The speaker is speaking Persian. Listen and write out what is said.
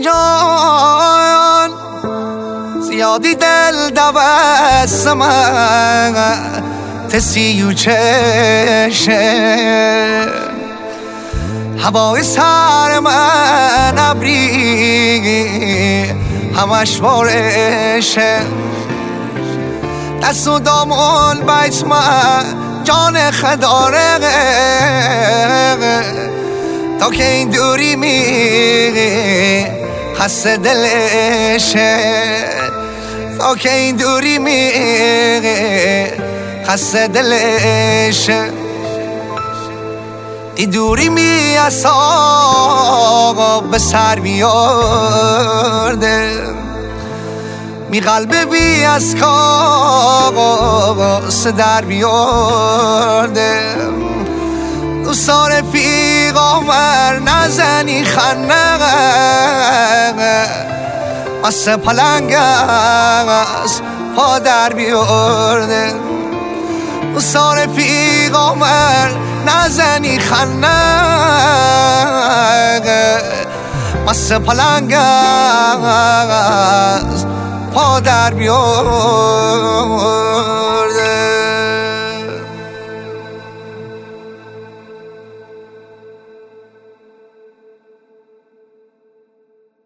جان زیادی دل دوست من تسی و چشه هوای سر من ابری همش بارشه دست و دامون بیت من جان خداره تا که این دوری می خسته دلشه تا که این دوری می خسته دلشه این دوری می از آقا به سر بیارده می قلب بی از کاغاز در بیارده دوستان پیغامبر نزنی خنق مثل پلنگ از پا در بیارده دوستان پیغامبر نزنی خنق مثل پلنگ از پا در بیارده